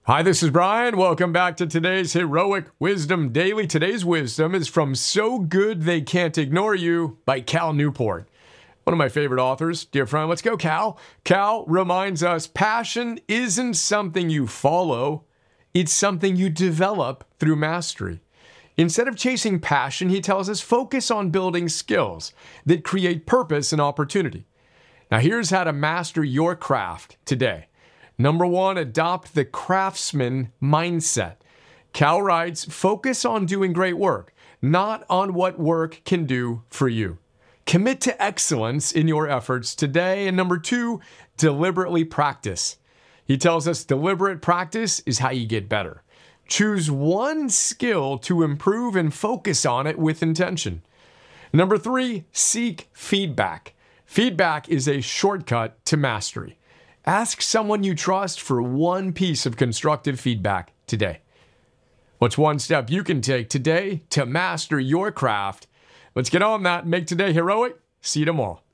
Hi, this is Brian. Welcome back to today's Heroic Wisdom Daily. Today's wisdom is from So Good They Can't Ignore You by Cal Newport. One of my favorite authors. Dear friend, let's go, Cal. Cal reminds us passion isn't something you follow. It's something you develop through mastery. Instead of chasing passion, he tells us focus on building skills that create purpose and opportunity. Now, here's how to master your craft today. Number 1, adopt the craftsman mindset. Cal writes, focus on doing great work, not on what work can do for you. Commit to excellence in your efforts today. And number 2, deliberately practice. He tells us deliberate practice is how you get better. Choose one skill to improve and focus on it with intention. Number 3, seek feedback. Feedback is a shortcut to mastery. Ask someone you trust for one piece of constructive feedback today. What's one step you can take today to master your craft? Let's get on that and make today heroic. See you tomorrow.